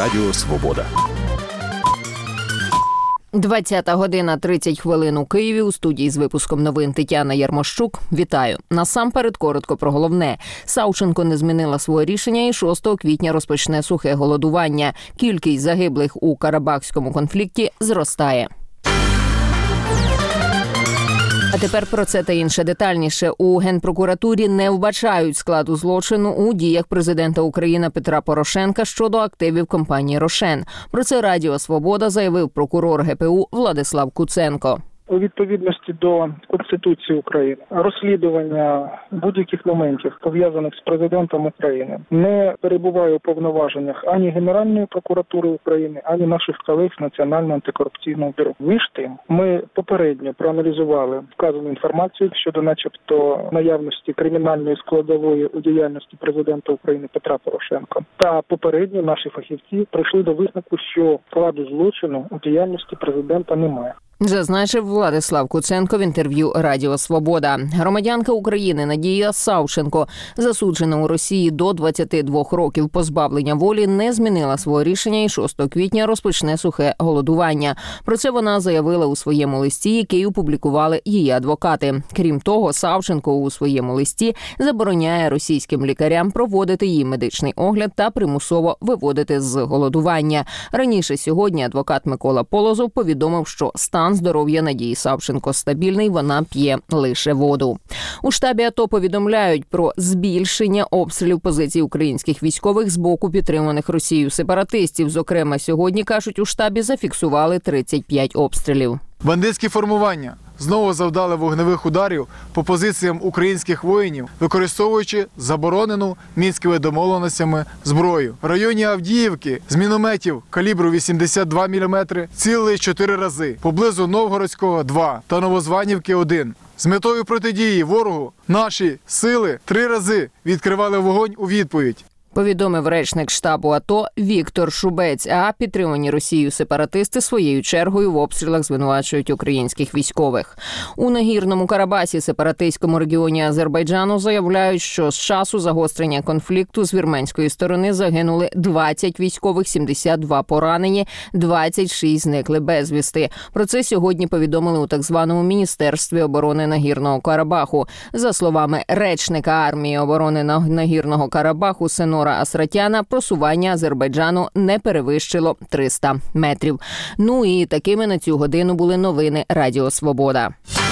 Радіо Свобода. 20:30 у Києві. У студії з випуском новин Тетяна Ярмощук. Вітаю. Насамперед коротко про головне. Савченко не змінила своє рішення і 6 квітня розпочне сухе голодування. Кількість загиблих у Карабахському конфлікті зростає. А тепер про це та інше детальніше. У Генпрокуратурі не вбачають складу злочину у діях президента України Петра Порошенка щодо активів компанії «Рошен». Про це Радіо Свобода заявив прокурор ГПУ Владислав Куценко. У відповідності до Конституції України розслідування будь-яких моментів, пов'язаних з президентом України, не перебуває у повноваженнях ані Генеральної прокуратури України, ані наших колег з Національного антикорупційного бюро. Між тим, ми попередньо проаналізували вказану інформацію щодо начебто наявності кримінальної складової у діяльності президента України Петра Порошенка. Та попередньо наші фахівці прийшли до висновку, що складу злочину у діяльності президента немає. Зазначив Владислав Куценко в інтерв'ю Радіо Свобода. Громадянка України Надія Савченко, засуджена у Росії до 22 років позбавлення волі, не змінила своє рішення і 6 квітня розпочне сухе голодування. Про це вона заявила у своєму листі, який опублікували її адвокати. Крім того, Савченко у своєму листі забороняє російським лікарям проводити їй медичний огляд та примусово виводити з голодування. Раніше сьогодні адвокат Микола Полозов повідомив, що стан здоров'я Надії Савченко стабільний, вона п'є лише воду. У штабі АТО повідомляють про збільшення обстрілів позицій українських військових з боку підтриманих Росією сепаратистів. Зокрема, сьогодні, кажуть, у штабі зафіксували 35 обстрілів. Бандитські формування знову завдали вогневих ударів по позиціям українських воїнів, використовуючи заборонену мінськими домовленостями зброю. В районі Авдіївки з мінометів калібру 82 мм цілили 4 рази, поблизу Новгородського – 2 та Новозванівки – 1. З метою протидії ворогу наші сили 3 рази відкривали вогонь у відповідь. Повідомив речник штабу АТО Віктор Шубець. А підтримані Росією сепаратисти своєю чергою в обстрілах звинувачують українських військових. У Нагірному Карабасі, сепаратистському регіоні Азербайджану, заявляють, що з часу загострення конфлікту з вірменської сторони загинули 20 військових, 72 поранені, 26 зникли безвісти. Про це сьогодні повідомили у так званому Міністерстві оборони Нагірного Карабаху. За словами речника армії оборони Нагірного Карабаху Сенора Асратяна, просування Азербайджану не перевищило 300 метрів. Ну і такими на цю годину були новини Радіо Свобода.